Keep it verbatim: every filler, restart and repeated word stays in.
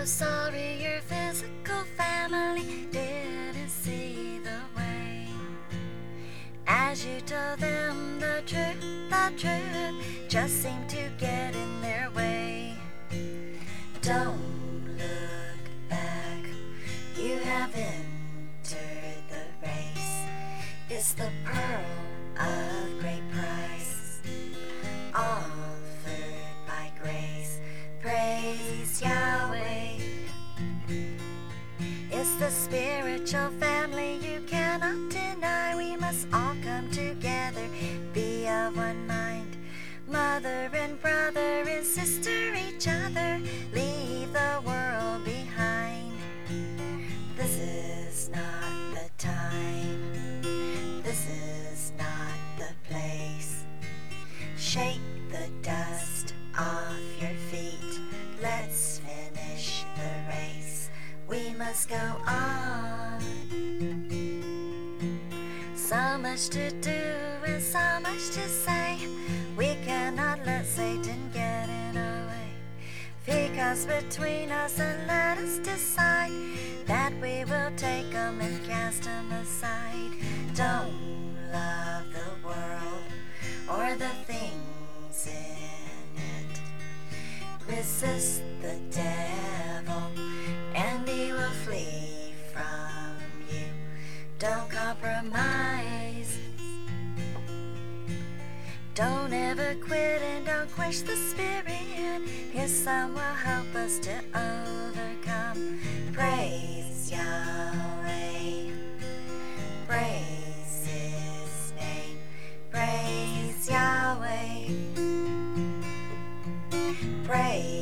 so sorry your physical family didn't see the way. As you told them the truth, the truth just seemed to get in their way. Don't look back, you have entered the race. It's the pearl of great price, offered by grace. Praise Yahweh. It's the spiritual family you cannot deny. We must all come together, be of one mind. Mother and brother and sister each other, leave the world behind. This is not the time, this is not the place. Shake the dust off your feet, let's finish the race. We must go on. So much to do and so much to say. We cannot let Satan get in our way. Pick us between us and let us decide that we will take him and cast him aside. Don't love the world or the things in it. Resist the devil and he will flee from you. Don't compromise. Don't ever quit and don't quench the spirit. His son will help us to overcome. Praise Yahweh. Praise his name. Praise Yahweh. Praise